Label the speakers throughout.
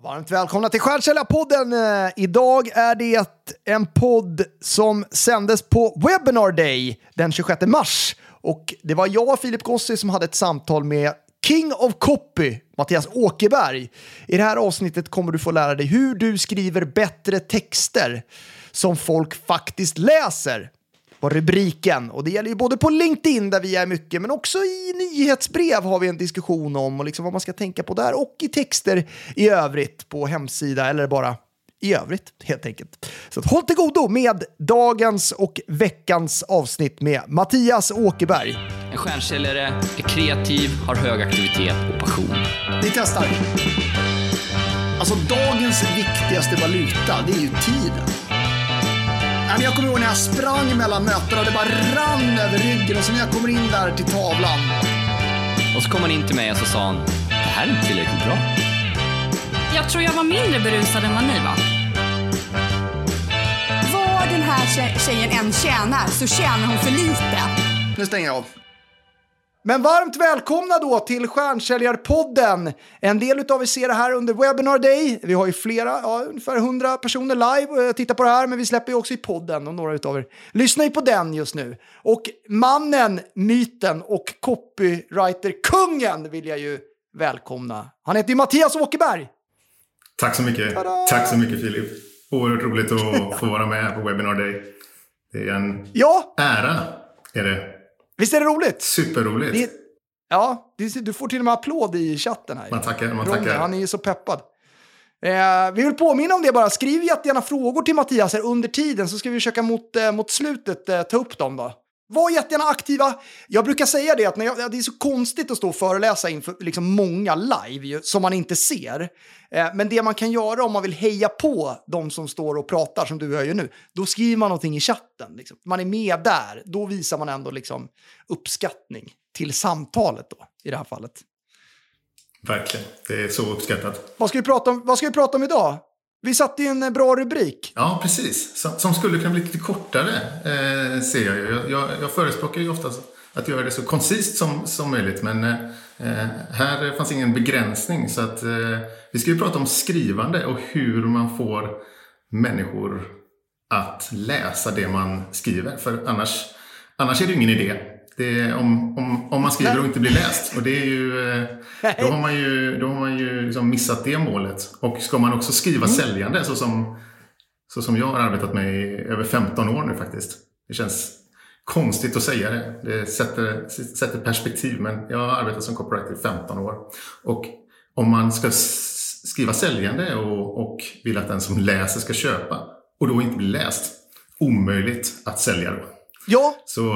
Speaker 1: Varmt välkomna till Stjärnsäljarpodden. Idag är det en podd som sändes på Webinar Day den 26 mars. Och det var jag, Filip Gossi, som hade ett samtal med King of Copy, Mattias Åkerberg. I det här avsnittet kommer du få lära dig hur du skriver bättre texter som folk faktiskt läser. På rubriken. Och det gäller ju både på LinkedIn där vi är mycket, men också i nyhetsbrev har vi en diskussion om och liksom vad man ska tänka på där, och i texter i övrigt på hemsida eller bara i övrigt helt enkelt. Så att håll till godo med dagens och veckans avsnitt med Mattias Åkerberg.
Speaker 2: En stjärnsäljare är kreativ, har hög aktivitet och passion.
Speaker 1: Vi testar. Alltså dagens viktigaste valuta, det är ju tiden. Jag kommer ihåg när jag sprang mellan mötena och det bara rann över ryggen, och så när jag kommer in där till tavlan.
Speaker 2: Och så kom han in till mig och så sa han, det här är inte tillräckligt bra.
Speaker 3: Jag tror jag var mindre berusad än vad ni var.
Speaker 4: Vad den här tjejen än tjänar så tjänar hon för lite.
Speaker 1: Nu stänger jag av. Men varmt välkomna då till Stjärnsäljarpodden. En del av er ser det här under Webinar Day. Vi har ju ungefär 100 personer live och tittar på det här, men vi släpper ju också i podden och några utav er lyssnar ju på den just nu. Och mannen, myten och copywriter-kungen vill jag ju välkomna. Han heter ju Mattias Åkerberg.
Speaker 5: Tack så mycket.
Speaker 1: Tada!
Speaker 5: Tack så mycket, Filip. Oerhört roligt att få vara med på Webinar Day. Det är en ära, är det.
Speaker 1: Visst är det roligt?
Speaker 5: Superroligt.
Speaker 1: Du får till och med applåd i chatten här.
Speaker 5: Man tackar.
Speaker 1: Han är ju så peppad. Vi vill påminna om det bara. Skriv jättegärna frågor till Mattias här under tiden, så ska vi försöka mot slutet ta upp dem då. Var jättegärna aktiva. Jag brukar säga det att det är så konstigt att stå och föreläsa inför liksom många live som man inte ser. Men det man kan göra om man vill heja på de som står och pratar som du gör ju nu, då skriver man någonting i chatten. Liksom. Man är med där. Då visar man ändå liksom uppskattning till samtalet då, i det här fallet.
Speaker 5: Verkligen. Det är så uppskattat.
Speaker 1: Vad ska vi prata om idag? Vi satte ju en bra rubrik.
Speaker 5: Ja, precis. Som skulle kunna bli lite kortare, ser jag ju. Jag förespråkar ju oftast att göra det så koncist som möjligt. Men här fanns ingen begränsning. Så att vi ska ju prata om skrivande och hur man får människor att läsa det man skriver. För annars är det ingen idé. Det är om man skriver och inte blir läst. Och det är ju, då har man ju liksom missat det målet. Och ska man också skriva säljande så som jag har arbetat med i över 15 år nu faktiskt. Det känns konstigt att säga det. Det sätter perspektiv, men jag har arbetat som copywriter i 15 år. Och om man ska skriva säljande och vill att den som läser ska köpa och då inte blir läst, omöjligt att sälja då.
Speaker 1: Ja.
Speaker 5: Så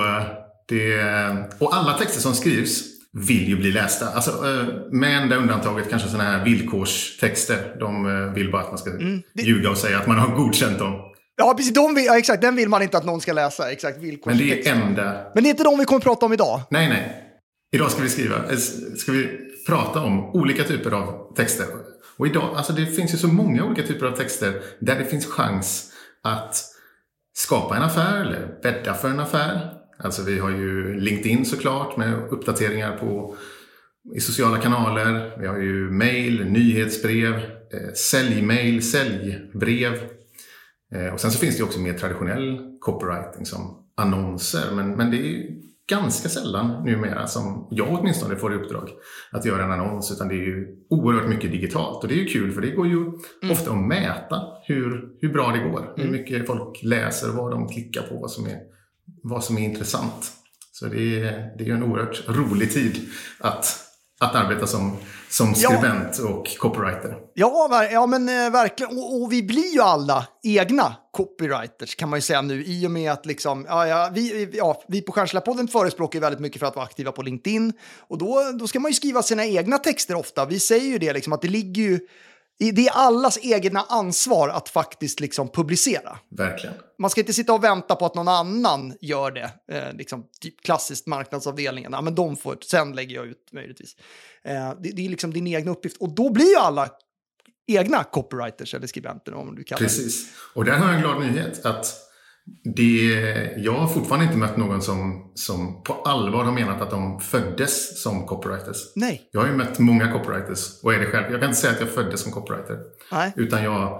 Speaker 5: och alla texter som skrivs vill ju bli lästa. Alltså, med enda undantaget kanske sådana här villkorstexter. De vill bara att man ska ljuga och säga att man har godkänt dem.
Speaker 1: Ja, precis. Exakt. Den vill man inte att någon ska läsa. Exakt, villkorstexter.
Speaker 5: Men det är enda...
Speaker 1: Men det är inte de vi kommer att prata om idag.
Speaker 5: Nej. Idag ska vi prata om olika typer av texter. Och idag, alltså det finns ju så många olika typer av texter där det finns chans att skapa en affär eller bädda för en affär. Alltså vi har ju LinkedIn såklart med uppdateringar i sociala kanaler. Vi har ju mail, nyhetsbrev, säljmail, säljbrev. Och sen så finns det ju också mer traditionell copywriting som annonser. Men det är ju ganska sällan numera som jag åtminstone får i uppdrag att göra en annons. Utan det är ju oerhört mycket digitalt. Och det är ju kul för det går ju ofta att mäta hur bra det går. Hur mycket folk läser, vad de klickar på, vad som är intressant. Så det är ju en oerhört rolig tid att arbeta som skribent och copywriter.
Speaker 1: Ja, men verkligen. Och vi blir ju alla egna copywriters kan man ju säga nu. I och med att liksom, vi på Stjärnsäljarpodden förespråkar ju väldigt mycket för att vara aktiva på LinkedIn. Och då ska man ju skriva sina egna texter ofta. Vi säger ju det liksom, att det ligger ju... Det är allas egna ansvar att faktiskt liksom publicera.
Speaker 5: Verkligen.
Speaker 1: Man ska inte sitta och vänta på att någon annan gör det. Liksom, typ klassiskt marknadsavdelningen. Ja, men de får, sen lägger jag ut möjligtvis. Det är liksom din egen uppgift. Och då blir ju alla egna copywriters eller skribenter om du kallar det.
Speaker 5: Precis. Och där har jag en glad nyhet att Jag har fortfarande inte mött någon som på allvar har menat att de föddes som copywriters.
Speaker 1: Nej.
Speaker 5: Jag har ju mött många copywriters och är det själv. Jag kan inte säga att jag föddes som copywriter.
Speaker 1: Nej.
Speaker 5: Utan jag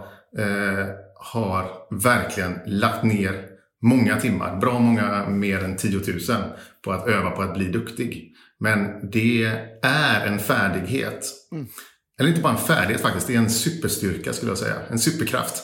Speaker 5: har verkligen lagt ner många timmar, bra många mer än 10 000 på att öva på att bli duktig. Men det är en färdighet. Eller inte bara en färdighet faktiskt, det är en superstyrka skulle jag säga. En superkraft.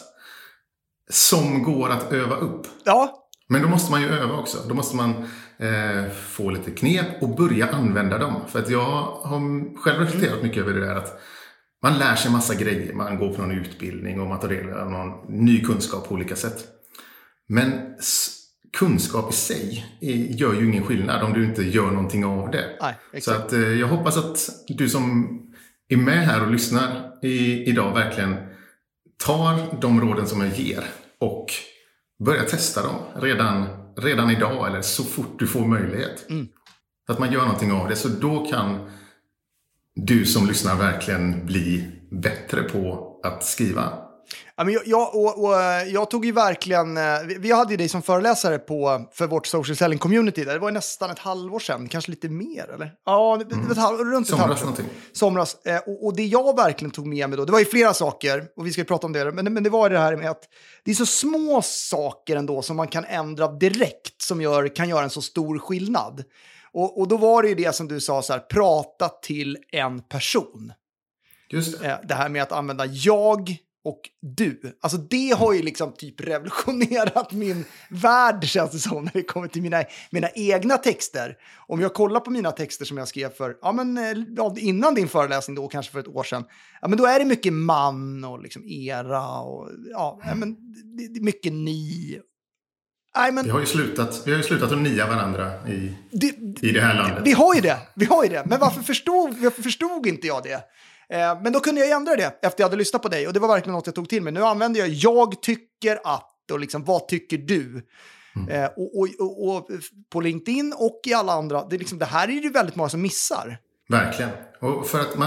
Speaker 5: Som går att öva upp.
Speaker 1: Ja.
Speaker 5: Men då måste man ju öva också. Då måste man få lite knep och börja använda dem. För att jag har själv reflekterat mycket över det där att man lär sig massa grejer. Man går på någon utbildning och man tar del av någon ny kunskap på olika sätt. Men kunskap i sig gör ju ingen skillnad om du inte gör någonting av det.
Speaker 1: Nej, exakt.
Speaker 5: Så att jag hoppas att du som är med här och lyssnar idag verkligen tar de råden som jag ger och börjar testa dem redan idag eller så fort du får möjlighet. Så att man gör någonting av det. Så då kan du som lyssnar verkligen bli bättre på att skriva.
Speaker 1: Ja, men jag tog ju verkligen... Vi hade ju dig som föreläsare för vårt social selling community. Det var ju nästan ett halvår sedan. Kanske lite mer, eller? Ja, runt ett halvår sedan. Somras. Och det jag verkligen tog med mig då, det var ju flera saker. Och vi ska ju prata om det. Men det var det här med att det är så små saker ändå som man kan ändra direkt. Som kan göra en så stor skillnad. Och då var det ju det som du sa så här. Prata till en person.
Speaker 5: Just det.
Speaker 1: Det här med att använda jag och du. Alltså det har ju liksom typ revolutionerat min värld, känns det som, när det kommer till mina egna texter. Om jag kollar på mina texter som jag skrev för, innan din föreläsning då, kanske för ett år sedan. Ja, men då är det mycket man och liksom era och men det är mycket ni. Nej, men,
Speaker 5: vi har ju slutat att nia varandra i det här landet.
Speaker 1: Vi har ju det. Men varför förstod inte jag det? Men då kunde jag ändra det efter jag hade lyssnat på dig. Och det var verkligen något jag tog till mig. Nu använder jag tycker att, och liksom, vad tycker du? Och på LinkedIn och i alla andra. Det här är det ju väldigt många som missar.
Speaker 5: Verkligen. Och för att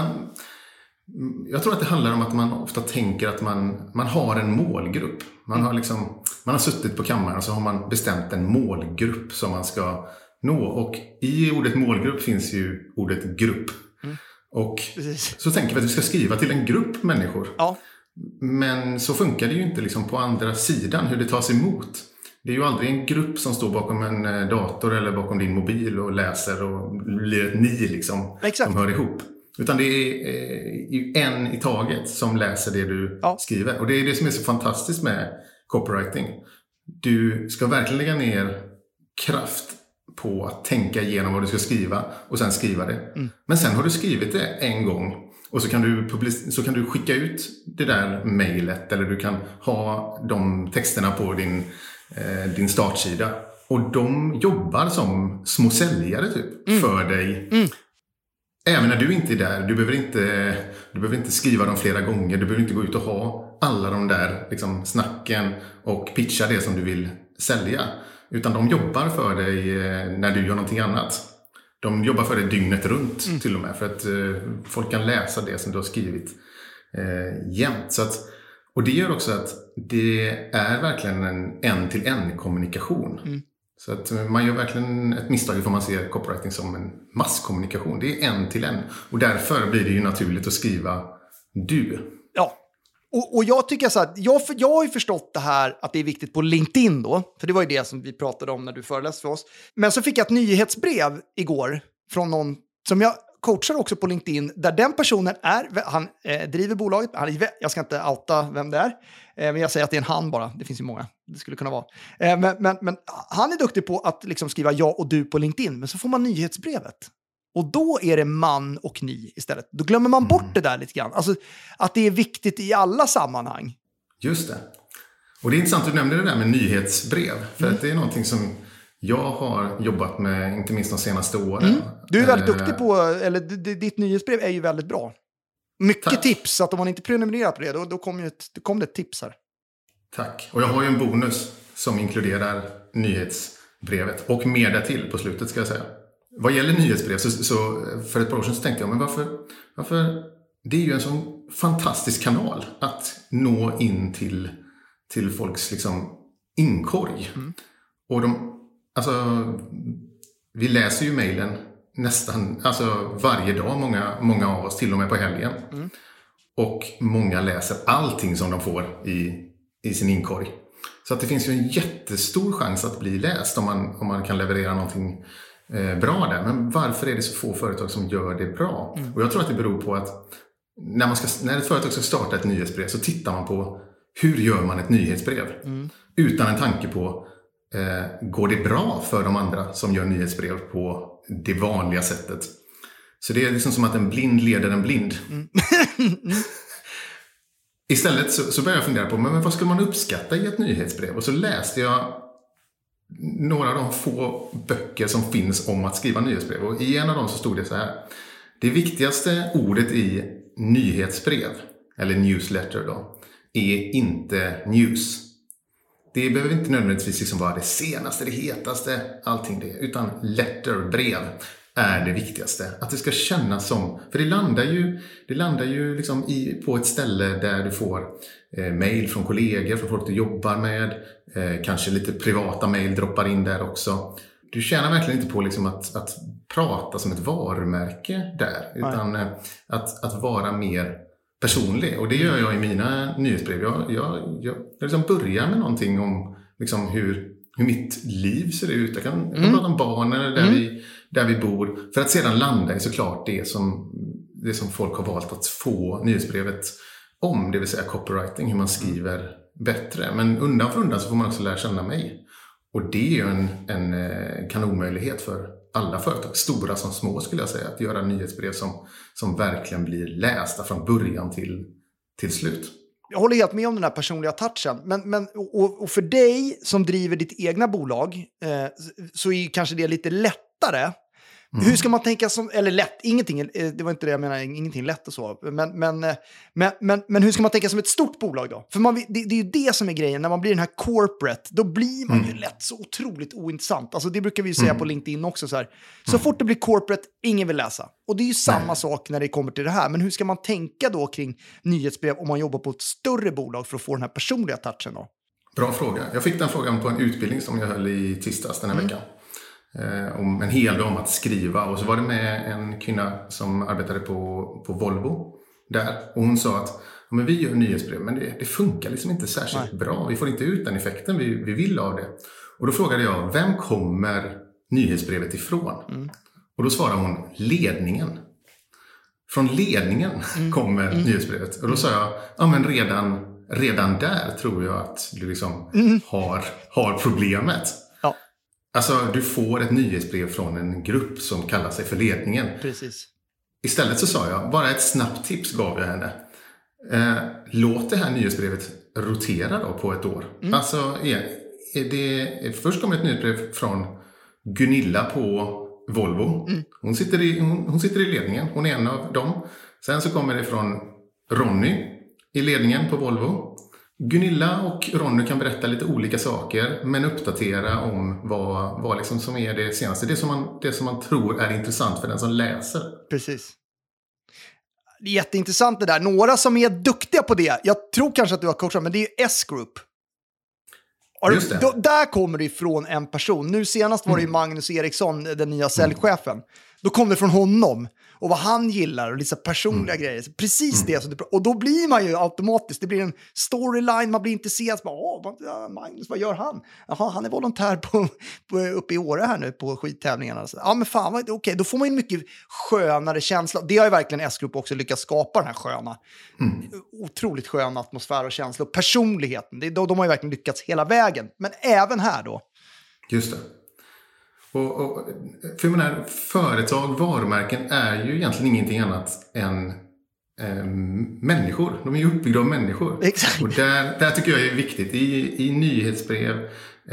Speaker 5: jag tror att det handlar om att man ofta tänker att man har en målgrupp. Man har suttit på kammaren och så har man bestämt en målgrupp som man ska nå. Och i ordet målgrupp finns ju ordet grupp. Och så tänker vi att vi ska skriva till en grupp människor. Ja. Men så funkar det ju inte liksom på andra sidan hur det tas emot. Det är ju aldrig en grupp som står bakom en dator eller bakom din mobil och läser och blir ett ni liksom. Exakt. Som hör ihop. Utan det är ju en i taget som läser det du skriver. Och det är det som är så fantastiskt med copywriting. Du ska verkligen lägga ner kraft på att tänka igenom vad du ska skriva och sen skriva det. Men sen har du skrivit det en gång och så kan du skicka ut det där mejlet eller du kan ha de texterna på din startsida. Och de jobbar som små säljare typ för dig. Även när du inte är där. Du behöver inte skriva dem flera gånger. Du behöver inte gå ut och ha alla de där liksom, snacken och pitcha det som du vill sälja. Utan de jobbar för dig när du gör någonting annat. De jobbar för dig dygnet runt till och med. För att folk kan läsa det som du har skrivit jämt. Och det gör också att det är verkligen en till en kommunikation. Så att man gör verkligen ett misstag ifall man ser copywriting som en masskommunikation. Det är en till en. Och därför blir det ju naturligt att skriva du. Ja.
Speaker 1: Och jag tycker så att jag har ju förstått det här att det är viktigt på LinkedIn då. För det var ju det som vi pratade om när du föreläste för oss. Men så fick jag ett nyhetsbrev igår från någon som jag coachar också på LinkedIn. Där den personen han driver bolaget. Jag ska inte outa vem det är. Men jag säger att det är en han bara. Det finns ju många. Det skulle kunna vara. Men han är duktig på att liksom skriva jag och du på LinkedIn. Men så får man nyhetsbrevet. Och då är det man och ni istället. Då glömmer man bort det där lite grann. Alltså att det är viktigt i alla sammanhang.
Speaker 5: Just det. Och det är intressant att du nämnde det där med nyhetsbrev. För att det är någonting som jag har jobbat med inte minst de senaste åren.
Speaker 1: Du är väldigt duktig på, eller ditt nyhetsbrev är ju väldigt bra. Mycket tips, så att om man inte prenumererar på det, då kom det ett tips här.
Speaker 5: Tack. Och jag har ju en bonus som inkluderar nyhetsbrevet. Och mer därtill på slutet ska jag säga. Vad gäller nyhetsbrev så för ett par år sedan så tänkte jag, men varför det är ju en sån fantastisk kanal att nå in till folks liksom inkorg. Och vi läser ju mejlen nästan varje dag, många av oss, till och med på helgen. Och många läser allting som de får i sin inkorg. Så att det finns ju en jättestor chans att bli läst om man kan leverera någonting bra där. Men varför är det så få företag som gör det bra? Och jag tror att det beror på att när ett företag ska starta ett nyhetsbrev så tittar man på hur gör man ett nyhetsbrev? Utan en tanke på går det bra för de andra som gör nyhetsbrev på det vanliga sättet? Så det är liksom som att en blind leder en blind. Istället så började jag fundera på men vad skulle man uppskatta i ett nyhetsbrev? Och så läste jag några av de få böcker som finns om att skriva nyhetsbrev. Och i en av dem så stod det så här: det viktigaste ordet i nyhetsbrev, eller newsletter då, är inte news. Det behöver inte nödvändigtvis liksom vara det senaste, det hetaste, allting det. Utan letter, brev, är det viktigaste. Att det ska kännas som, för det landar ju liksom på ett ställe där du får mejl från kollegor, från folk du jobbar med. Kanske lite privata mejl droppar in där också. Du tjänar verkligen inte på liksom att prata som ett varumärke där. Utan att vara mer personlig. Och det gör jag i mina nyhetsbrev. Jag liksom börjar med någonting om liksom hur mitt liv ser ut. Jag kan prata om barnen där vi bor. För att sedan landa i såklart det som folk har valt att få nyhetsbrevet om. Det vill säga copywriting, hur man skriver bättre. Men undan för undan så får man också lära känna mig. Och det är ju en kanonmöjlighet för alla företag, stora som små skulle jag säga, att göra nyhetsbrev som verkligen blir lästa från början till slut.
Speaker 1: Jag håller helt med om den här personliga touchen. Men för dig som driver ditt egna bolag så är ju kanske det lite lättare. Hur ska man tänka som, eller lätt, ingenting, det var inte det jag menar, ingenting lätt och så. Men hur ska man tänka som ett stort bolag då? För det är ju det som är grejen, när man blir den här corporate, då blir man ju lätt så otroligt ointressant. Alltså det brukar vi ju säga på LinkedIn också så här. Så fort det blir corporate, ingen vill läsa. Och det är ju samma sak när det kommer till det här. Men hur ska man tänka då kring nyhetsbrev om man jobbar på ett större bolag för att få den här personliga touchen då?
Speaker 5: Bra fråga. Jag fick den frågan på en utbildning som jag höll i tisdags den här veckan. Om en hel dag om att skriva. Och så var det med en kvinna som arbetade på Volvo där. Och hon sa att men vi gör nyhetsbrev, men det funkar liksom inte särskilt bra. Vi får inte ut den effekten vi vill av det. Och då frågade jag, vem kommer nyhetsbrevet ifrån? Och då svarade hon, ledningen. Från ledningen kommer nyhetsbrevet. Och då sa jag, ja men redan där tror jag att du liksom har problemet. Alltså, du får ett nyhetsbrev från en grupp som kallar sig för ledningen. Precis. Istället så sa jag, bara ett snabbt tips gav jag henne. Låt det här nyhetsbrevet rotera då på ett år. Alltså, först kommer ett nyhetsbrev från Gunilla på Volvo. Hon sitter i ledningen, hon är en av dem. Sen så kommer det från Ronny i ledningen på Volvo. Gunilla och Ronny kan berätta lite olika saker, men uppdatera om vad liksom som är det senaste. Det som man tror är intressant för den som läser. Precis. Det är jätteintressant det där. Några som är duktiga på det, jag tror kanske att du har coachat, men det är S-Group. Just det. Där kommer det ifrån en person. Nu senast var det ju Magnus Eriksson, den nya säljchefen. Då kom det från honom. Och vad han gillar och lite personliga grejer. Precis det. Och då blir man ju automatiskt. Det blir en storyline. Man blir intresserad. Magnus, vad gör han? Jaha, han är volontär uppe i Åre här nu på skittävlingarna. Ja, men fan, okej. Då får man en mycket skönare känsla. Det har ju verkligen S-Group också lyckats skapa, den här sköna. Otroligt skön atmosfär och känsla. Och personligheten. De har ju verkligen lyckats hela vägen. Men även här då. Just det. Och för jag menar, företag, varumärken är ju egentligen ingenting annat än människor. De är ju uppbyggda av människor. Exakt. Och där tycker jag är viktigt i nyhetsbrev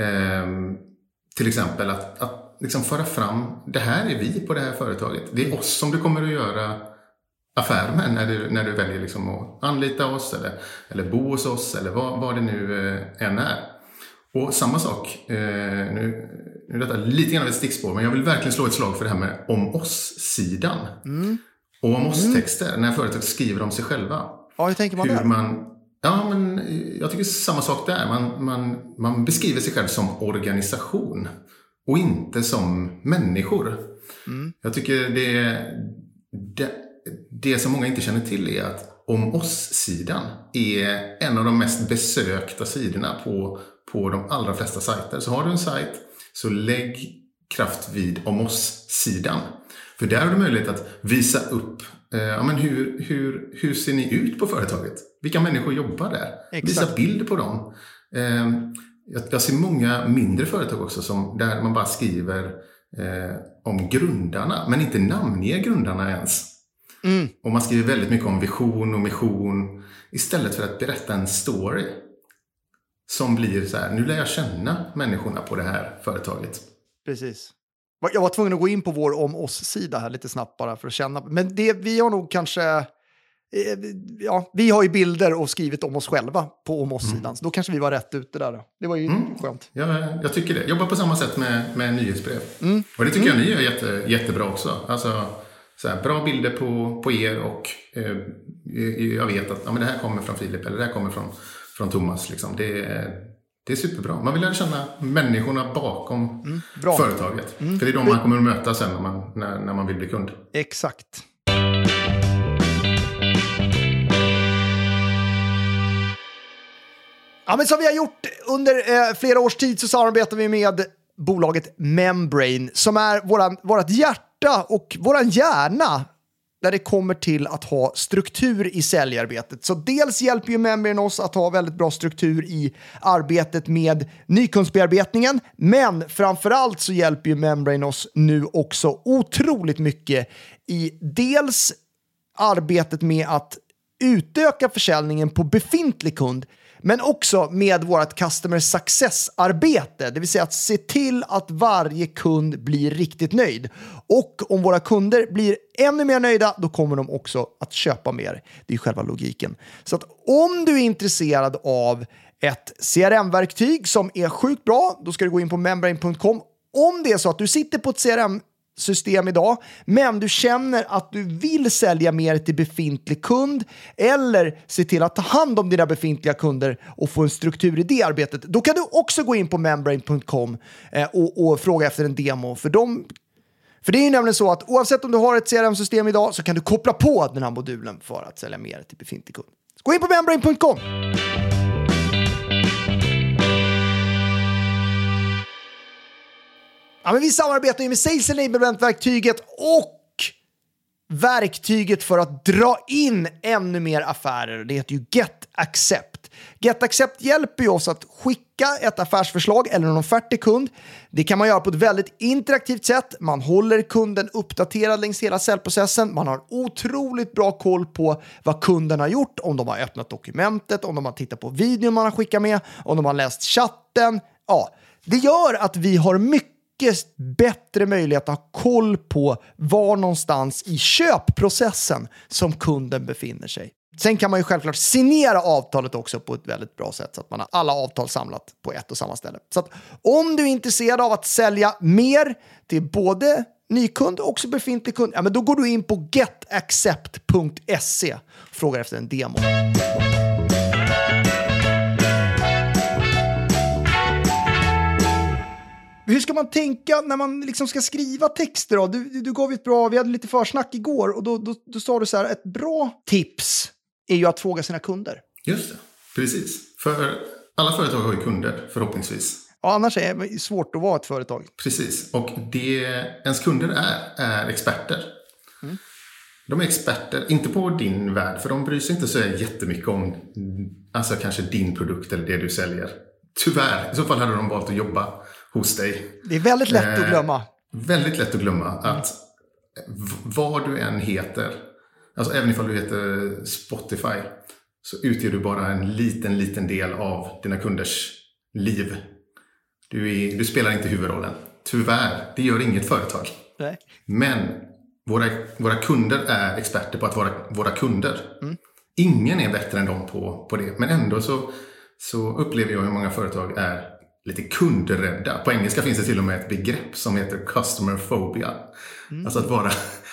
Speaker 5: till exempel att liksom föra fram, det här är vi på det här företaget. Det är oss som du kommer att göra affär med när du väljer liksom att anlita oss eller bo hos oss eller vad det nu än är. Och samma sak, nu är detta lite grann av ett stickspår, men jag vill verkligen slå ett slag för det här med om oss-sidan. Och om oss-texter, när företag skriver om sig själva. Ja, hur tänker man där? Ja, men jag tycker samma sak där. Man beskriver sig själv som organisation och inte som människor. Jag tycker det som många inte känner till är att om oss-sidan är en av de mest besökta sidorna på de allra flesta sajter. Så har du en sajt, så lägg kraft vid om oss-sidan. För där har du möjlighet att visa upp hur ser ni ut på företaget? Vilka människor jobbar där?
Speaker 1: Exakt.
Speaker 5: Visa bilder på dem. Jag ser många mindre företag också där man bara skriver om grundarna, men inte namnger grundarna ens. Och man skriver väldigt mycket om vision och mission istället för att berätta en story som blir så här: nu lär jag känna människorna på det här företaget.
Speaker 1: Precis. Jag var tvungen att gå in på vår om oss-sida här lite snabbt bara för att känna. Men vi har nog kanske... vi har ju bilder och skrivit om oss själva på om oss-sidan. Så då kanske vi var rätt ute där. Då. Det var ju skönt.
Speaker 5: Jag tycker det. Jobbar på samma sätt med nyhetsbrev. Och det tycker jag ni gör jättebra också. Alltså, så här, bra bilder på er och jag vet att det här kommer från Filip eller det här kommer från Thomas. Liksom. Det är superbra. Man vill lära känna människorna bakom företaget. För det är de man kommer att möta sen när man vill bli kund.
Speaker 1: Exakt. Ja, men som vi har gjort under flera års tid så samarbetar vi med bolaget Membrane som är vårat hjärta och våran hjärna där det kommer till att ha struktur i säljarbetet. Så dels hjälper ju Membrane oss att ha väldigt bra struktur i arbetet med nykundsbearbetningen, men framförallt så hjälper ju Membrane oss nu också otroligt mycket i dels arbetet med att utöka försäljningen på befintlig kund, men också med vårt customer success-arbete. Det vill säga att se till att varje kund blir riktigt nöjd. Och om våra kunder blir ännu mer nöjda, då kommer de också att köpa mer. Det är själva logiken. Så att om du är intresserad av ett CRM-verktyg som är sjukt bra, då ska du gå in på membrane.com. Om det är så att du sitter på ett CRM-system idag, men du känner att du vill sälja mer till befintlig kund eller se till att ta hand om dina befintliga kunder och få en struktur i det arbetet, då kan du också gå in på membrane.com och fråga efter en demo för det är ju nämligen så att oavsett om du har ett CRM-system idag så kan du koppla på den här modulen för att sälja mer till befintlig kund. Så gå in på membrane.com. Ja, men vi samarbetar ju med Sales Enablement-verktyget och verktyget för att dra in ännu mer affärer. Det heter ju Get Accept. Get Accept hjälper ju oss att skicka ett affärsförslag eller en offert till kund. Det kan man göra på ett väldigt interaktivt sätt. Man håller kunden uppdaterad längs hela säljprocessen. Man har otroligt bra koll på vad kunden har gjort. Om de har öppnat dokumentet, om de har tittat på videon man har skickat med, om de har läst chatten. Ja, det gör att vi har mycket bättre möjlighet att ha koll på var någonstans i köpprocessen som kunden befinner sig. Sen kan man ju självklart signera avtalet också på ett väldigt bra sätt så att man har alla avtal samlat på ett och samma ställe. Så att om du är intresserad av att sälja mer till både nykund och också befintlig kund, ja, men då går du in på getaccept.se och frågar efter en demo. Hur ska man tänka när man liksom ska skriva texter då? Du gav ett bra, vi hade lite försnack igår och då sa du så här, ett bra tips är ju att fråga sina kunder.
Speaker 5: Just det, precis. För alla företag har ju kunder, förhoppningsvis.
Speaker 1: Ja, annars är det svårt att vara ett företag.
Speaker 5: Precis, och det ens kunder är experter. De är experter, inte på din värld, för de bryr sig inte så jättemycket om alltså kanske din produkt eller det du säljer. Tyvärr, i så fall hade de valt att jobba hos dig. Det är väldigt lätt att glömma. Väldigt lätt att glömma att vad du än heter, alltså även ifall du heter Spotify, så utgör du bara en liten del av dina kunders liv. Du spelar inte huvudrollen. Tyvärr, det gör inget företag. Nej. Men våra kunder är experter på att vara våra kunder. Ingen är bättre än dem på det. Men ändå så upplever jag hur många företag är lite kundrädda. På engelska finns det till och med ett begrepp som heter customer phobia. Alltså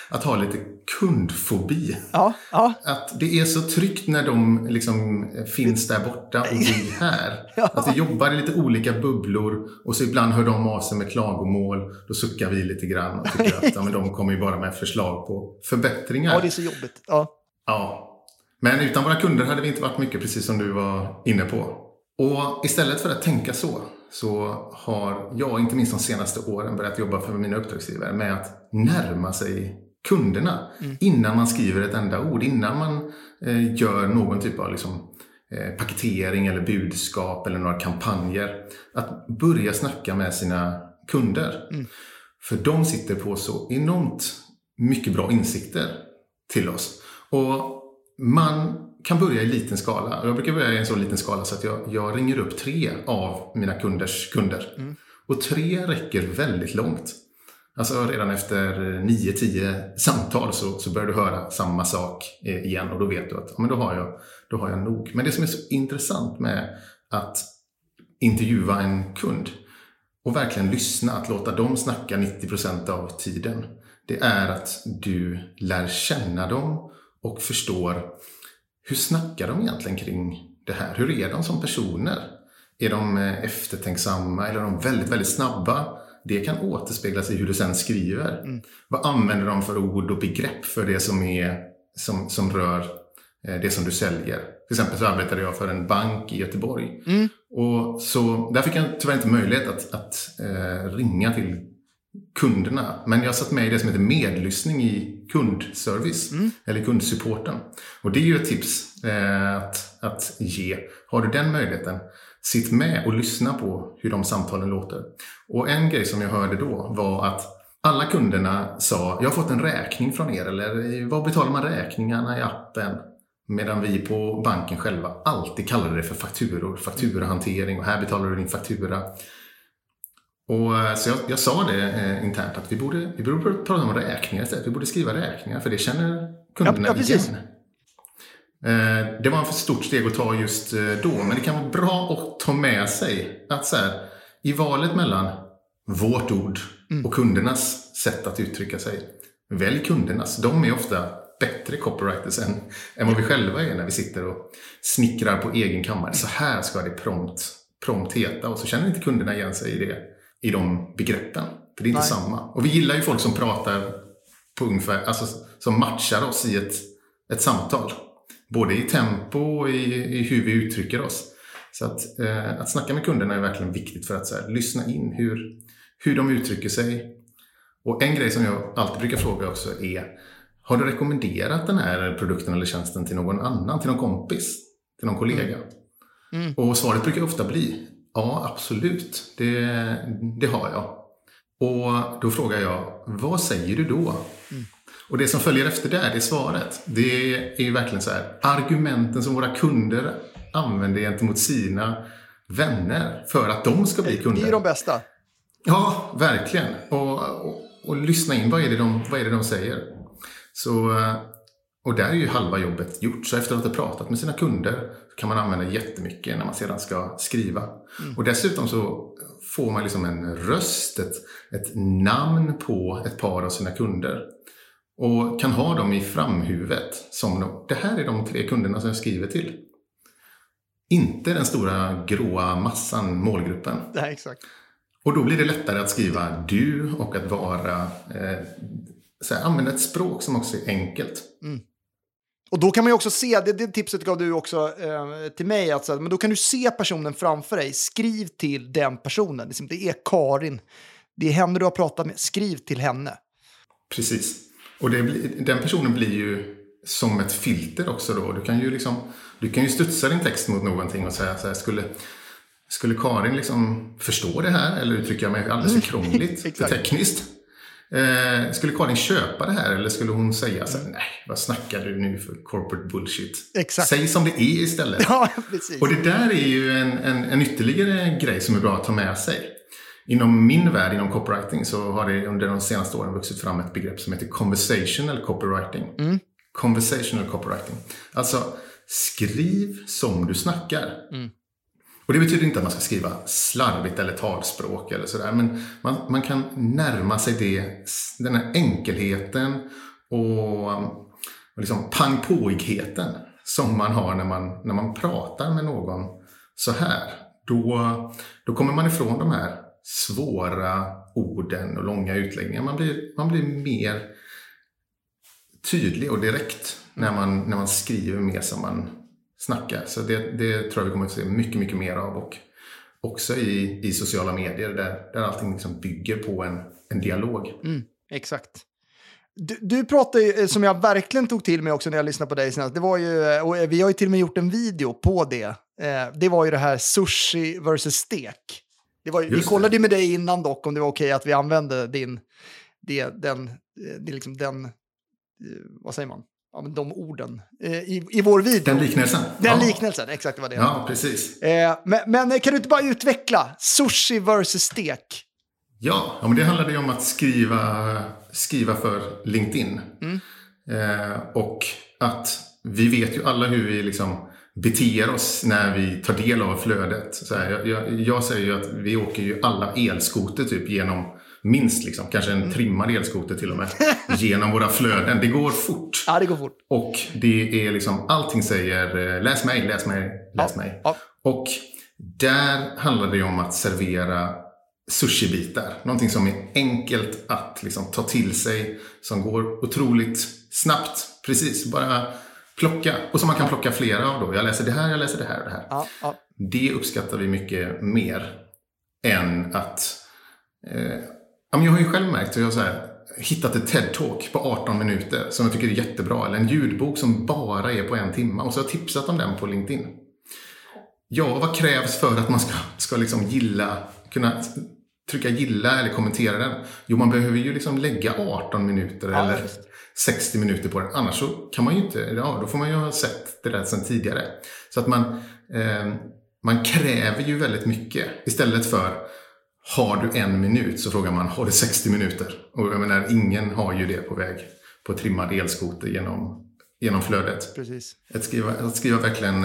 Speaker 5: att ha lite kundfobi.
Speaker 1: Ja.
Speaker 5: Att det är så tryggt när de liksom finns där borta och vi är här. Att vi jobbar i lite olika bubblor och så ibland hör de av sig med klagomål. Då suckar vi lite grann och tycker att men de kommer ju bara med förslag på förbättringar.
Speaker 1: Ja, det är så jobbigt.
Speaker 5: Ja. Men utan våra kunder hade vi inte varit mycket, precis som du var inne på. Och istället för att tänka så har jag inte minst de senaste åren börjat jobba för mina uppdragsgivare med att närma sig kunderna innan man skriver ett enda ord, innan man gör någon typ av liksom, paketering eller budskap eller några kampanjer. Att börja snacka med sina kunder. För de sitter på så enormt mycket bra insikter till oss. Och man kan börja i liten skala. Jag brukar börja i en så liten skala så att jag ringer upp 3 av mina kunders kunder. Och 3 räcker väldigt långt. Alltså redan efter 9-10 samtal så börjar du höra samma sak igen. Och då vet du att då har jag nog. Men det som är så intressant med att intervjua en kund och verkligen lyssna, att låta dem snacka 90% av tiden, det är att du lär känna dem och förstår hur snackar de egentligen kring det här? Hur är de som personer? Är de eftertänksamma eller är de väldigt, väldigt snabba? Det kan återspeglas i hur du sen skriver. Vad använder de för ord och begrepp för det som rör det som du säljer? Till exempel så arbetade jag för en bank i Göteborg. Och så där fick jag tyvärr inte möjlighet att ringa till kunderna. Men jag satt med i det som heter medlyssning i kundservice eller kundsupporten. Och det är ju ett tips att ge. Har du den möjligheten, sitt med och lyssna på hur de samtalen låter. Och en grej som jag hörde då var att alla kunderna sa, jag har fått en räkning från er, eller vad betalar man räkningarna i appen? Medan vi på banken själva alltid kallade det för fakturor, fakturahantering, och här betalar du din faktura. Och så jag sa det internt att vi borde prata om räkningar istället. Vi borde skriva räkningar, för det känner kunderna igen. Det var en för stort steg att ta just då, men det kan vara bra att ta med sig att så här, i valet mellan vårt ord och kundernas sätt att uttrycka sig, välj kundernas. De är ofta bättre copywriters än vad vi själva är när vi sitter och snickrar på egen kammare. Så här ska det prompt heta, och så känner inte kunderna igen sig i de begreppen. För det är inte samma. Och vi gillar ju folk som pratar på ungefär, alltså som matchar oss i ett samtal. Både i tempo och i hur vi uttrycker oss. Så att snacka med kunderna är verkligen viktigt för att så här, lyssna in hur de uttrycker sig. Och en grej som jag alltid brukar fråga också är, har du rekommenderat den här produkten eller tjänsten till någon annan, till någon kompis, till någon kollega? Och svaret brukar ofta bli, ja absolut, det har jag. Och då frågar jag, vad säger du då? Och det som följer efter det svaret, det är ju verkligen så här, argumenten som våra kunder använder gentemot sina vänner för att de ska bli kunder.
Speaker 1: Det är de bästa.
Speaker 5: Ja, verkligen. Och lyssna in, vad är det de säger? Så, och där är ju halva jobbet gjort. Så efter att ha pratat med sina kunder kan man använda jättemycket när man sedan ska skriva. Och dessutom så får man liksom en röst, ett namn på ett par av sina kunder. Och kan ha dem i framhuvudet som det här är de 3 kunderna som jag skriver till. Inte den stora gråa massan, målgruppen.
Speaker 1: Nej, exakt.
Speaker 5: Och då blir det lättare att skriva du och att vara använda ett språk som också är enkelt.
Speaker 1: Och då kan man ju också se, det tipset gav du också till mig, att men då kan du se personen framför dig. Skriv till den personen. Det är Karin. Det är henne du har pratat med. Skriv till henne. Precis.
Speaker 5: Och den personen blir ju som ett filter också då. Du kan ju studsa din text mot någonting och säga så här, skulle Karin liksom förstå det här, eller uttrycker jag mig alldeles för krångligt, för tekniskt? Skulle Karin köpa det här, eller skulle hon säga så här, nej, vad snackar du nu för corporate bullshit?
Speaker 1: Exakt.
Speaker 5: Säg som det är istället.
Speaker 1: Ja, precis.
Speaker 5: Och det där är ju en ytterligare grej som är bra att ta med sig. Inom min värld, inom copywriting, så har det under de senaste åren vuxit fram ett begrepp som heter conversational copywriting. Conversational copywriting. Alltså, skriv som du snackar. Och det betyder inte att man ska skriva slarvigt eller talspråk eller sådär. Men man kan närma sig den här enkelheten och liksom pangpåigheten som man har när man pratar med någon så här. Då kommer man ifrån de här svåra orden och långa utläggningar. Man blir mer tydlig och direkt när man skriver mer som man snackar. Så det tror jag vi kommer att se mycket, mycket mer av. Och också i sociala medier där allting liksom bygger på en dialog.
Speaker 1: Exakt. Du pratade ju, som jag verkligen tog till mig också när jag lyssnade på dig senast. Det var ju, och vi har ju till och med gjort en video på det. Det var ju det här sushi versus stek. Det var ju, vi kollade ju med dig innan dock om det var okej att vi använde vad säger man? Ja, men de orden i vår video.
Speaker 5: Den liknelsen.
Speaker 1: Liknelsen, exakt det var det.
Speaker 5: Ja, precis.
Speaker 1: Men kan du inte bara utveckla sushi versus stek?
Speaker 5: Ja, men det handlade ju om att skriva för LinkedIn. Och att vi vet ju alla hur vi liksom beter oss när vi tar del av flödet. Så här, jag säger ju att vi åker ju alla elskoter typ genom minst liksom, kanske en trimmad elskoter till och med, genom våra flöden. Det går fort.
Speaker 1: Ja, det går fort.
Speaker 5: Och det är liksom, allting säger läs mig.
Speaker 1: Ja.
Speaker 5: Och där handlar det om att servera sushibitar. Någonting som är enkelt att liksom ta till sig, som går otroligt snabbt. Precis, bara plocka. Och som man kan plocka flera av då. Jag läser det här och det här.
Speaker 1: Ja.
Speaker 5: Det uppskattar vi mycket mer än att... jag har ju själv märkt att jag har hittat ett TED-talk på 18 minuter som jag tycker är jättebra. Eller en ljudbok som bara är på 1 timme. Och så har jag tipsat om den på LinkedIn. Ja, vad krävs för att man ska liksom kunna trycka gilla eller kommentera den? Jo, man behöver ju liksom lägga 18 minuter eller 60 minuter på den. Annars så kan man ju inte, då får man ju ha sett det där sedan tidigare. Så att man kräver ju väldigt mycket. Istället för, har du 1 minut, så frågar man, har du 60 minuter? Och jag menar, ingen har ju det på väg på trimmad elskoter genom flödet.
Speaker 1: Precis.
Speaker 5: Att skriva verkligen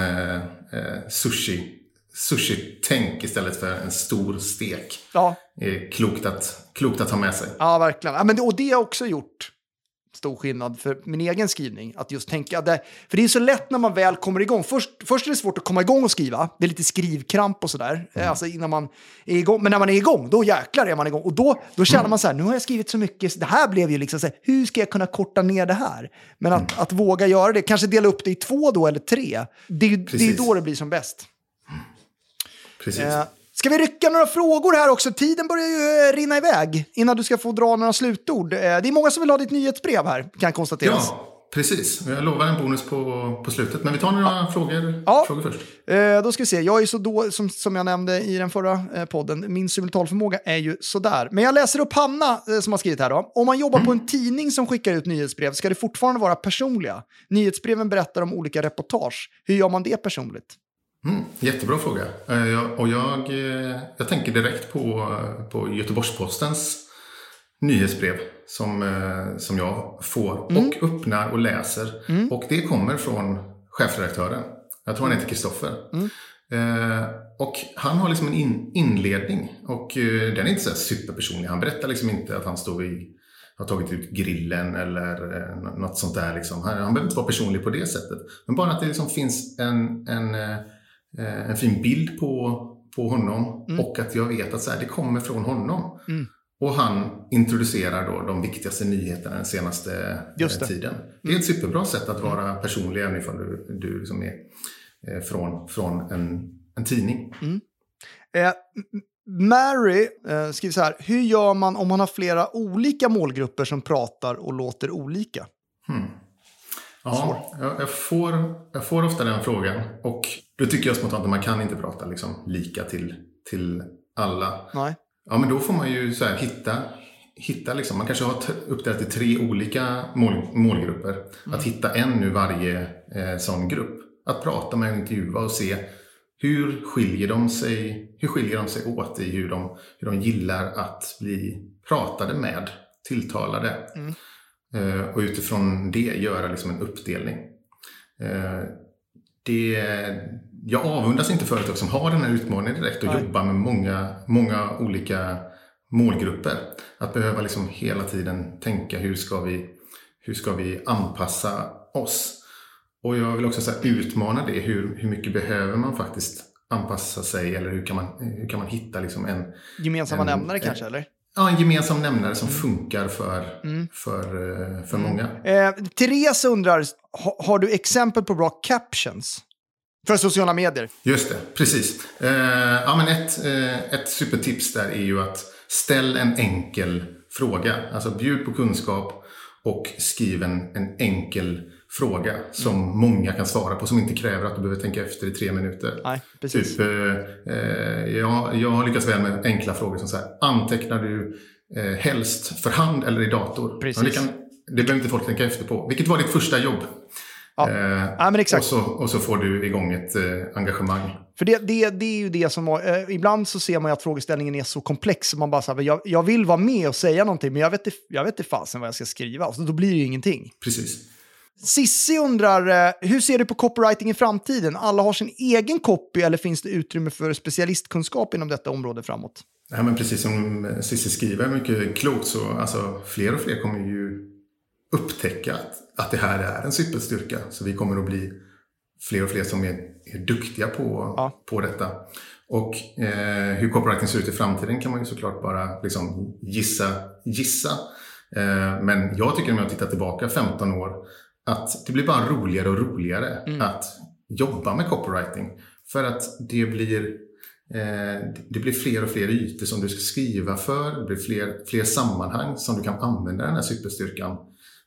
Speaker 5: sushi-tänk istället för en stor stek.
Speaker 1: Ja.
Speaker 5: Är klokt att ha med sig.
Speaker 1: Ja, verkligen. Ja, men det har jag också gjort stor skillnad för min egen skrivning. Att just tänka det. För det är så lätt när man väl kommer igång. Först är det svårt att komma igång och skriva. Det är lite skrivkramp och sådär. Alltså innan man är igång. Men när man är igång, då jäklar är man igång. Och då känner man så här, nu har jag skrivit så mycket. Det här blev ju liksom så här, hur ska jag kunna korta ner det här? Men att våga göra det, kanske dela upp det i 2 då eller 3. Det är då det blir som bäst.
Speaker 5: Precis.
Speaker 1: Ska vi rycka några frågor här också? Tiden börjar ju rinna iväg innan du ska få dra några slutord. Det är många som vill ha ditt nyhetsbrev här, kan konstateras.
Speaker 5: Ja, precis. Jag lovar en bonus på slutet. Men vi tar några frågor först.
Speaker 1: Då ska vi se. Jag är så som jag nämnde i den förra podden. Min simultalförmåga är ju sådär. Men jag läser upp Hanna som har skrivit här då. Om man jobbar på en tidning som skickar ut nyhetsbrev, ska det fortfarande vara personliga? Nyhetsbreven berättar om olika reportage. Hur gör man det personligt?
Speaker 5: Jättebra fråga. Jag tänker direkt på Göteborgs-Postens nyhetsbrev som jag får och öppnar och läser. Och det kommer från chefredaktören. Jag tror han heter Kristoffer. Och han har liksom en inledning. Och den är inte så superpersonlig. Han berättar liksom inte att han har tagit ut grillen eller något sånt där. Liksom. Han behöver inte vara personlig på det sättet. Men bara att det liksom finns en fin bild på honom och att jag vet att det kommer från honom. Och han introducerar då de viktigaste nyheterna den senaste tiden. Det är ett superbra sätt att vara personlig även ifall du liksom är från en tidning. Mary
Speaker 1: skriver så här: hur gör man om man har flera olika målgrupper som pratar och låter olika?
Speaker 5: Ja, jag får ofta den frågan. Och då tycker jag spontant att man kan inte prata liksom lika till alla.
Speaker 1: Nej.
Speaker 5: Ja, men då får man ju så här hitta liksom, man kanske har uppdelat i 3 olika målgrupper. Att hitta en ur varje sån grupp. Att prata med och intervjua och se hur skiljer de sig åt i hur de gillar att bli pratade med, tilltalade. Och utifrån det göra liksom en uppdelning. Jag avundas inte företag som har den här utmaningen direkt och jobbar med många olika målgrupper. Att behöva liksom hela tiden tänka hur hur ska vi anpassa oss? Och jag vill också utmana det. Hur mycket behöver man faktiskt anpassa sig? Eller hur kan man hitta liksom en...
Speaker 1: Gemensamma nämnare kanske, eller?
Speaker 5: Ja, en gemensam nämnare som funkar för många.
Speaker 1: Therese undrar, har du exempel på bra captions för sociala medier?
Speaker 5: Just det, precis. Men ett supertips där är ju att ställ en enkel fråga. Alltså bjud på kunskap och skriv en enkel fråga som många kan svara på, som inte kräver att du behöver tänka efter i 3 minuter.
Speaker 1: Nej, precis.
Speaker 5: Jag har lyckats väl med enkla frågor som så här: antecknar du helst för hand eller i dator?
Speaker 1: Precis.
Speaker 5: Det behöver inte folk tänka efter på. Vilket var ditt första jobb?
Speaker 1: Ja, men exakt.
Speaker 5: Och så får du igång ett engagemang.
Speaker 1: För det är ju det som ibland så ser man ju att frågeställningen är så komplex så man bara säger jag vill vara med och säga någonting, men jag vet inte fasen vad jag ska skriva. Så då blir det ju ingenting.
Speaker 5: Precis.
Speaker 1: Sissi undrar, hur ser du på copywriting i framtiden? Alla har sin egen copy eller finns det utrymme för specialistkunskap inom detta område framåt?
Speaker 5: Ja, men precis som Sissi skriver mycket klokt, så alltså, fler och fler kommer ju upptäcka att det här är en superstyrka. Så vi kommer att bli fler och fler som är duktiga på detta. Och hur copywriting ser ut i framtiden kan man ju såklart bara liksom gissa. Men jag tycker, om jag tittar tillbaka 15 år, att det blir bara roligare och roligare att jobba med copywriting. För att det blir fler och fler ytor som du ska skriva för. Det blir fler sammanhang som du kan använda den här superstyrkan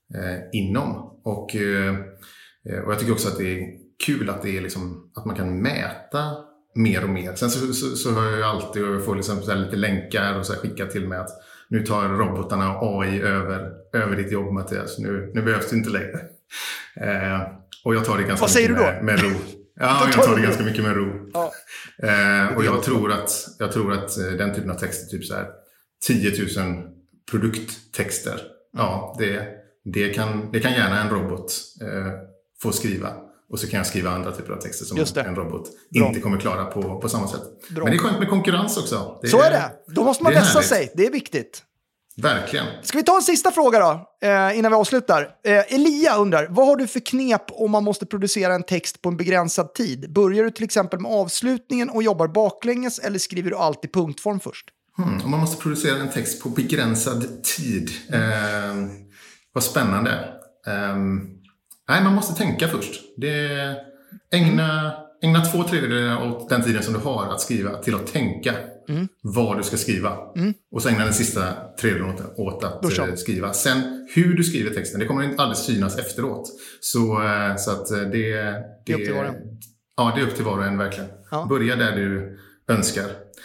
Speaker 5: inom. Och jag tycker också att det är kul att det är liksom, att man kan mäta mer och mer. Sen så hör jag alltid, och jag får liksom så här lite länkar och så här skicka till mig att nu tar robotarna och AI över ditt jobb, Mattias. Nu behövs det inte längre. Och jag tar det ganska mycket med ro. Ja, jag tar det ganska mycket med ro. Ja. Och jag tror att den typen av texter, typ så här 10 000 produkttexter, ja, det kan gärna en robot få skriva. Och så kan jag skriva andra typer av texter som en robot inte kommer klara på samma sätt. Bra. Men det är skönt med konkurrens också.
Speaker 1: Så är det. Då måste man vässa sig. Det är viktigt.
Speaker 5: Verkligen.
Speaker 1: Ska vi ta en sista fråga då, innan vi avslutar? Elia undrar, vad har du för knep om man måste producera en text på en begränsad tid? Börjar du till exempel med avslutningen och jobbar baklänges, eller skriver du alltid punktform först?
Speaker 5: Om man måste producera en text på begränsad tid. Vad spännande. Nej, man måste tänka först. Ägna 2/3 åt den tiden som du har att skriva till att tänka vad du ska skriva. Och så ägna den sista 3 åt att skriva. Sen hur du skriver texten, det kommer inte aldrig synas efteråt. Så att det är upp till var och en. Ja, det är upp till var och en verkligen. Ja. Börja där du önskar.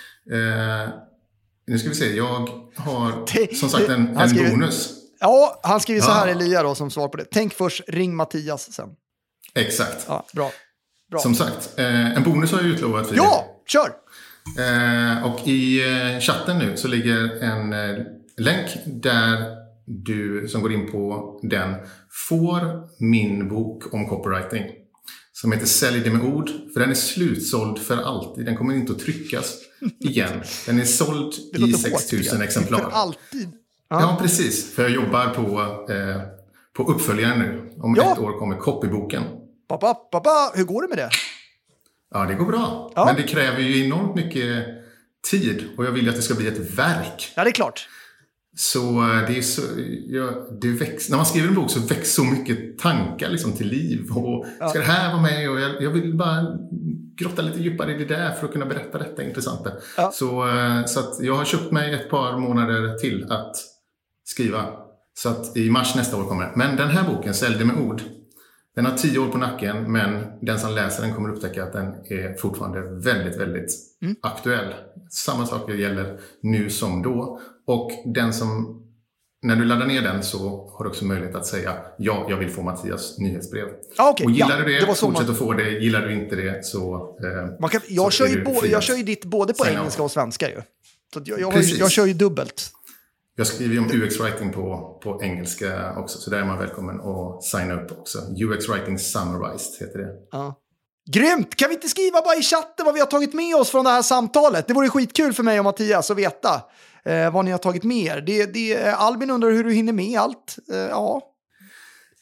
Speaker 5: Nu ska vi se, jag har som sagt en bonus.
Speaker 1: Ja, han skriver så här, Elia då, som svar på det. Tänk först, ring Mattias sen.
Speaker 5: Exakt.
Speaker 1: Ja, bra.
Speaker 5: Som sagt, en bonus har jag utlovat.
Speaker 1: Ja, kör!
Speaker 5: Och i chatten nu så ligger en länk där du som går in på den får min bok om copywriting. Som heter Sälj det med ord. För den är slutsåld för alltid. Den kommer inte att tryckas igen. Den är såld i 6000 exemplar.
Speaker 1: För alltid.
Speaker 5: Ja, precis. För jag jobbar på uppföljaren nu. Om 1 år kommer copyboken.
Speaker 1: Pappa, hur går det med det?
Speaker 5: Ja, det går bra. Ja. Men det kräver ju enormt mycket tid. Och jag vill att det ska bli ett verk.
Speaker 1: Ja, det är klart.
Speaker 5: Så det är så... det väcks, när man skriver en bok så väcks så mycket tankar liksom till liv. Och ska det här vara med? Och jag vill bara grotta lite djupare i det där för att kunna berätta detta intressanta. Ja. Så att jag har köpt mig ett par månader till att skriva. Så att i mars nästa år kommer det. Men den här boken, Sälj det med ord, den har 10 år på nacken, men den som läser den kommer upptäcka att den är fortfarande väldigt, väldigt aktuell. Samma saker gäller nu som då. Och den som, när du laddar ner den så har du också möjlighet att säga ja, jag vill få Mattias nyhetsbrev.
Speaker 1: Okay,
Speaker 5: och gillar du det fortsätt att få det. Gillar du inte det så...
Speaker 1: jag kör ju ditt både på engelska och svenska ju. Så jag kör ju dubbelt.
Speaker 5: Jag skriver ju om UX-writing på engelska också, så där är man välkommen att signa upp också. UX-writing summarized heter det.
Speaker 1: Ja. Grymt! Kan vi inte skriva bara i chatten vad vi har tagit med oss från det här samtalet? Det vore skitkul för mig och Mattias att veta vad ni har tagit med er. Albin undrar hur du hinner med allt. Ja.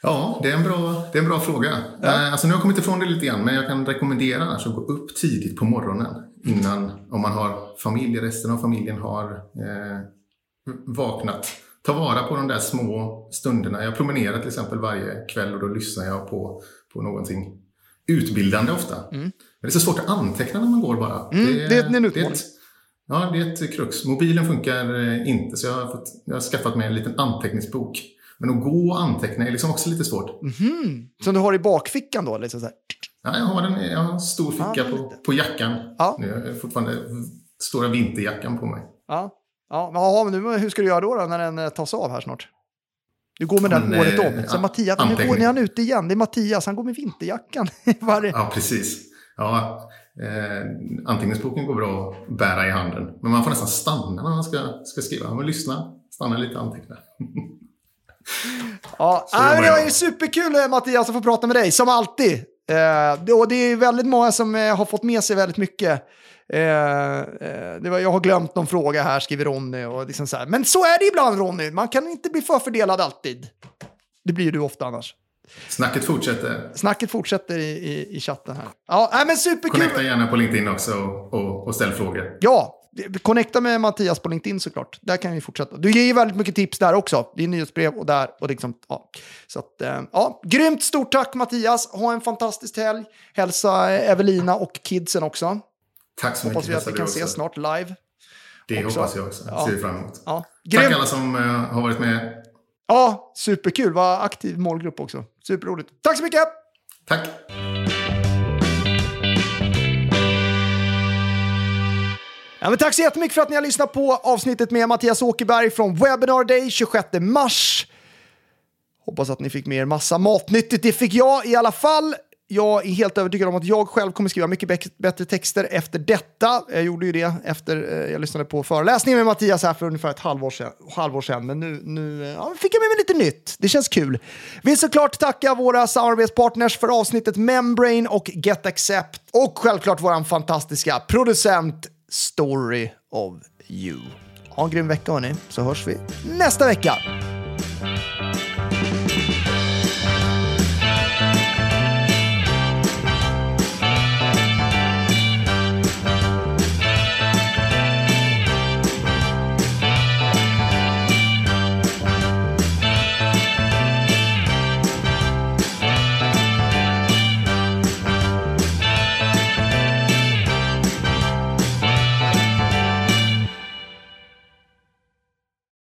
Speaker 5: Ja, det är en bra fråga. Alltså nu har jag kommit ifrån det lite grann, men jag kan rekommendera annars att gå upp tidigt på morgonen innan, om man har familj, resten av familjen har vaknat. Ta vara på de där små stunderna. Jag promenerar till exempel varje kväll och då lyssnar jag på någonting utbildande ofta. Men det är så svårt att anteckna när man går bara.
Speaker 1: Det är en utmaning.
Speaker 5: Det är ett krux. Mobilen funkar inte, så jag har skaffat mig en liten anteckningsbok. Men att gå och anteckna är liksom också lite svårt.
Speaker 1: Som du har i bakfickan då? Liksom så här.
Speaker 5: Ja, jag har en stor ficka på jackan.
Speaker 1: Ja.
Speaker 5: Nu har jag fortfarande stora vinterjackan på mig.
Speaker 1: Ja, men hur ska du göra då när den tas av här snart? Du går med den året om. Så Mattias, nu är han ute igen. Det är Mattias, han går med vinterjackan.
Speaker 5: Ja, precis. Ja, anteckningsboken går bra att bära i handen. Men man får nästan stanna när man ska skriva. Man vill lyssna, stanna lite och anteckna.
Speaker 1: Ja, men det var ju superkul Mattias att få prata med dig, som alltid. Och det är väldigt många som har fått med sig väldigt mycket. Jag har glömt någon fråga här, skriver Ronny. Och liksom så här. Men så är det ibland, Ronny. Man kan inte bli förfördelad alltid. Det blir ju du ofta annars.
Speaker 5: Snacket fortsätter
Speaker 1: i chatten här. Ja, men superkul.
Speaker 5: Connecta gärna på LinkedIn också och ställ frågor.
Speaker 1: Ja, connecta med Mattias på LinkedIn såklart. Där kan vi fortsätta. Du ger ju väldigt mycket tips där också. Det är nyhetsbrev och där. Och liksom, ja. Så att, grymt stort tack Mattias. Ha en fantastisk helg. Hälsa Evelina och kidsen också.
Speaker 5: Tack så mycket.
Speaker 1: Hoppas vi att vi kan ses snart live.
Speaker 5: Det också. Hoppas jag också.
Speaker 1: Ja.
Speaker 5: Ser vi fram emot.
Speaker 1: Ja.
Speaker 5: Tack alla som har varit med.
Speaker 1: Ja, superkul. Var aktiv målgrupp också. Superroligt. Tack så mycket!
Speaker 5: Tack!
Speaker 1: Ja, men tack så jättemycket för att ni har lyssnat på avsnittet med Mattias Åkerberg från Webinar Day 26 mars. Hoppas att ni fick med er massa matnyttigt. Det fick jag i alla fall. Jag är helt övertygad om att jag själv kommer skriva mycket bättre texter efter detta. Jag gjorde ju det efter jag lyssnade på föreläsningen med Mattias här för ungefär ett halvår sedan. Men nu fick jag med mig lite nytt. Det känns kul. Vill såklart tacka våra samarbetspartners för avsnittet Membrane och Get Accept. Och självklart våran fantastiska producent Story of You. Ha en grym vecka hörni, så hörs vi nästa vecka.